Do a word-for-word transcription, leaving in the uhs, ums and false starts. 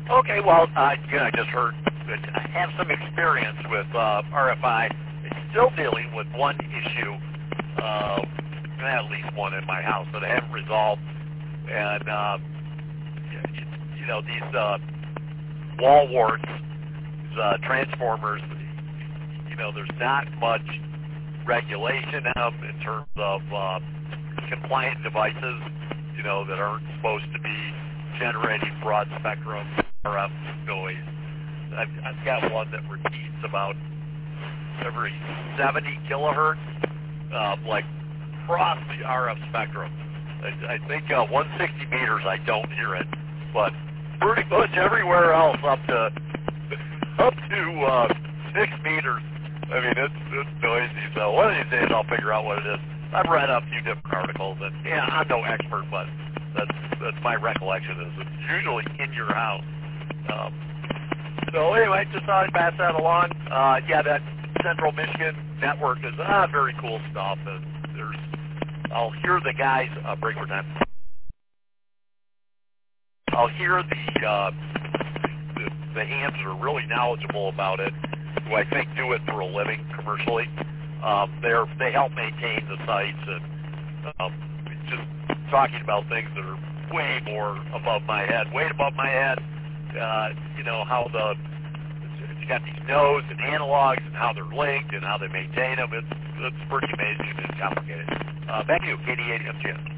Okay, well, uh, again, I just heard that I have some experience with uh, R F I. It's still dealing with one issue, uh, at least one in my house that I haven't resolved. And, uh, you, you know, these uh, wall warts, these uh, transformers, you know, there's not much regulation in them in terms of uh, compliant devices, you know, that aren't supposed to be generating broad spectrum R F noise. I've, I've got one that repeats about every seventy kilohertz, uh, like across the R F spectrum. I, I think uh, one hundred sixty meters I don't hear it, but pretty much everywhere else up to up to uh, six meters. I mean, it's it's noisy. So one of these days I'll figure out what it is. I've read a few different articles, and yeah, I'm no expert, but that's that's my recollection. Is it's usually in your house. Um, so anyway, just thought I'd pass that along. Uh, yeah, that Central Michigan network is ah, very cool stuff. And there's, I'll hear the guys uh, break for time. I'll hear the, uh, the the hands that are really knowledgeable about it, who I think do it for a living commercially. Um, they're they help maintain the sites, and um, just talking about things that are way more above my head, way above my head. Uh, you know, how the, it's got these nodes and analogs and how they're linked and how they maintain them. It's, it's pretty amazing and complicated. Uh, back to you, K D eighty M G M.